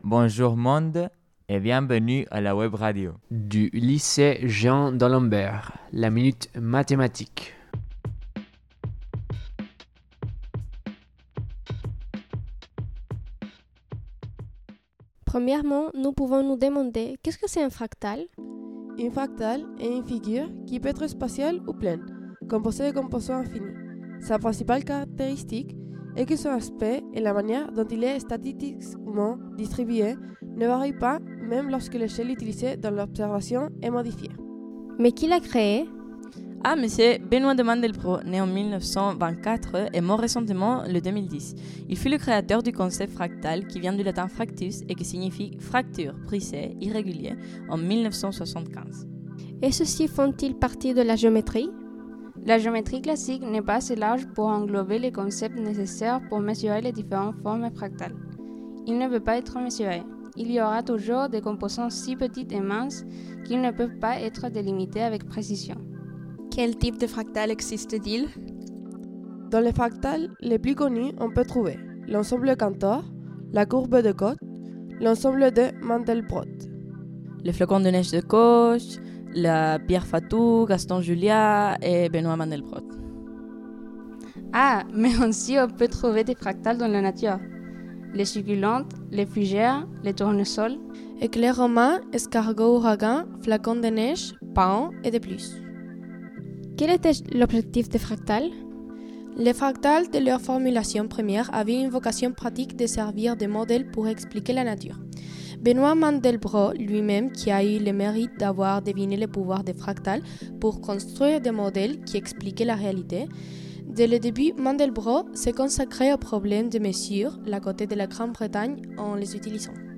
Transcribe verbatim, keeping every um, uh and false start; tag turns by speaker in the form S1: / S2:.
S1: Bonjour monde et bienvenue à la web radio
S2: du lycée Jean d'Alembert, la minute mathématique.
S3: Premièrement, nous pouvons nous demander qu'est-ce que c'est un fractal?
S4: Une fractale est une figure qui peut être spatiale ou pleine, composée de composants infinis. Sa principale caractéristique est que son aspect et la manière dont il est statistiquement distribué ne varient pas même lorsque l'échelle utilisée dans l'observation est modifiée.
S3: Mais qui l'a créé?
S5: Ah, mais c'est Benoît de Mandelbrot, né en mille neuf cent vingt-quatre et mort récemment le deux mille dix. Il fut le créateur du concept fractal qui vient du latin fractus et qui signifie fracture, brisée, irrégulier, en mille neuf cent soixante-quinze.
S3: Et ceux-ci font-ils partie de la géométrie?
S6: La géométrie classique n'est pas assez large pour englober les concepts nécessaires pour mesurer les différentes formes fractales. Il ne peut pas être mesuré. Il y aura toujours des composants si petits et minces qu'ils ne peuvent pas être délimités avec précision.
S7: Quel type de fractal existe-t-il?
S4: Dans les fractales les plus connus, on peut trouver l'ensemble Cantor, la courbe de Koch, l'ensemble de Mandelbrot.
S5: Le flocon de neige de Koch, la Pierre Fatou, Gaston Julia et Benoît Mandelbrot.
S6: Ah, mais aussi on peut trouver des fractales dans la nature. Les succulentes, les fougères, les tournesols.
S4: Éclair romain, escargot ouragan, flacon de neige, paon et de plus.
S3: Quel était l'objectif des fractales?
S4: Les fractales, de leur formulation première, avaient une vocation pratique de servir de modèle pour expliquer la nature. Benoît Mandelbrot lui-même, qui a eu le mérite d'avoir deviné le pouvoir des fractales pour construire des modèles qui expliquaient la réalité, dès le début, Mandelbrot s'est consacré au problème de mesure, à côté de la Grande-Bretagne, en les utilisant.